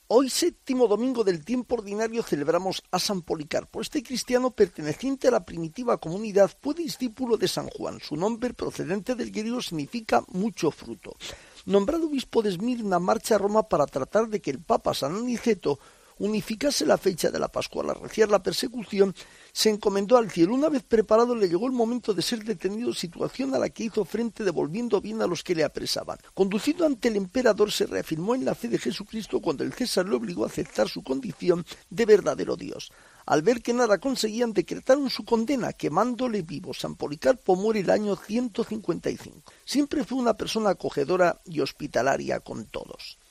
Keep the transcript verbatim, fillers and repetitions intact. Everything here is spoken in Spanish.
Hoy, séptimo domingo del tiempo ordinario, celebramos a San Policarpo. Este cristiano, perteneciente a la primitiva comunidad, fue discípulo de San Juan. Su nombre, procedente del griego, significa mucho fruto. Nombrado obispo de Esmirna, marcha a Roma para tratar de que el Papa San Aniceto unificase la fecha de la Pascua. Al arreciar la persecución, se encomendó al cielo. Una vez preparado, le llegó el momento de ser detenido, situación a la que hizo frente devolviendo bien a los que le apresaban. Conducido ante el emperador, se reafirmó en la fe de Jesucristo cuando el César le obligó a aceptar su condición de verdadero Dios. Al ver que nada conseguían, decretaron su condena, quemándole vivo. San Policarpo muere el año ciento cincuenta y cinco. Siempre fue una persona acogedora y hospitalaria con todos.